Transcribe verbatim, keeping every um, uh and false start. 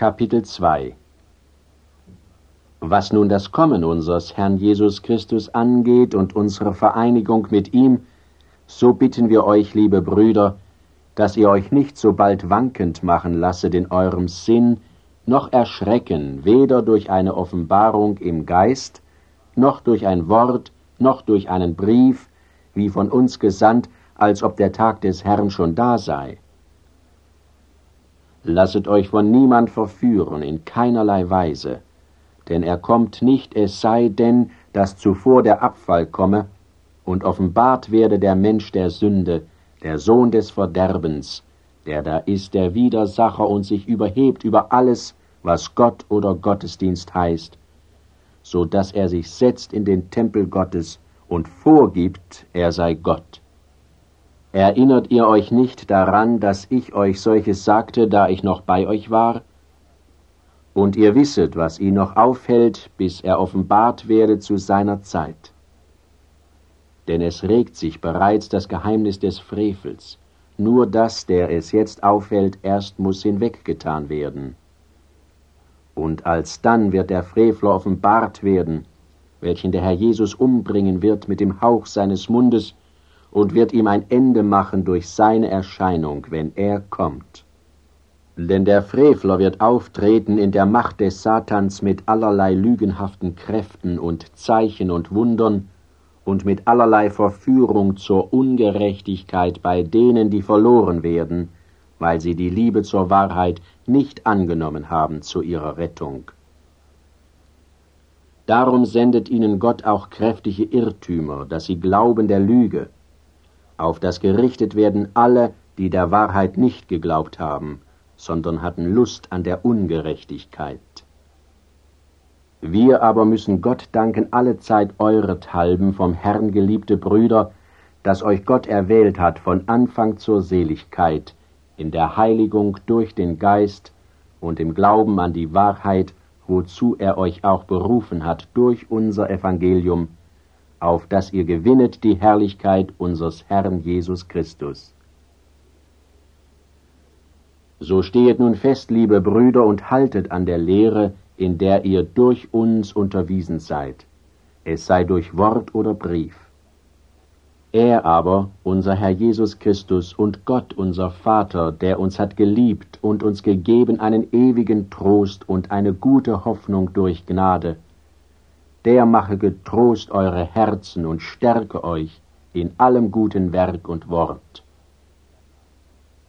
Kapitel zwei. Was nun das Kommen unseres Herrn Jesus Christus angeht und unsere Vereinigung mit ihm, so bitten wir euch, liebe Brüder, dass ihr euch nicht so bald wankend machen lasset in eurem Sinn, noch erschrecken, weder durch eine Offenbarung im Geist, noch durch ein Wort, noch durch einen Brief, wie von uns gesandt, als ob der Tag des Herrn schon da sei. Lasset euch von niemand verführen, in keinerlei Weise, denn er kommt nicht, es sei denn, dass zuvor der Abfall komme, und offenbart werde der Mensch der Sünde, der Sohn des Verderbens, der da ist der Widersacher und sich überhebt über alles, was Gott oder Gottesdienst heißt, so dass er sich setzt in den Tempel Gottes und vorgibt, er sei Gott. Erinnert ihr euch nicht daran, dass ich euch solches sagte, da ich noch bei euch war? Und ihr wisset, was ihn noch aufhält, bis er offenbart werde zu seiner Zeit. Denn es regt sich bereits das Geheimnis des Frevels, nur das, der es jetzt aufhält, erst muss hinweggetan werden. Und alsdann wird der Frevler offenbart werden, welchen der Herr Jesus umbringen wird mit dem Hauch seines Mundes, und wird ihm ein Ende machen durch seine Erscheinung, wenn er kommt. Denn der Frevler wird auftreten in der Macht des Satans mit allerlei lügenhaften Kräften und Zeichen und Wundern und mit allerlei Verführung zur Ungerechtigkeit bei denen, die verloren werden, weil sie die Liebe zur Wahrheit nicht angenommen haben zu ihrer Rettung. Darum sendet ihnen Gott auch kräftige Irrtümer, dass sie glauben der Lüge, auf das gerichtet werden alle, die der Wahrheit nicht geglaubt haben, sondern hatten Lust an der Ungerechtigkeit. Wir aber müssen Gott danken allezeit eurethalben, vom Herrn geliebte Brüder, dass euch Gott erwählt hat von Anfang zur Seligkeit, in der Heiligung durch den Geist und im Glauben an die Wahrheit, wozu er euch auch berufen hat durch unser Evangelium, auf dass ihr gewinnet die Herrlichkeit unseres Herrn Jesus Christus. So stehet nun fest, liebe Brüder, und haltet an der Lehre, in der ihr durch uns unterwiesen seid, es sei durch Wort oder Brief. Er aber, unser Herr Jesus Christus und Gott, unser Vater, der uns hat geliebt und uns gegeben einen ewigen Trost und eine gute Hoffnung durch Gnade, der mache getrost eure Herzen und stärke euch in allem guten Werk und Wort.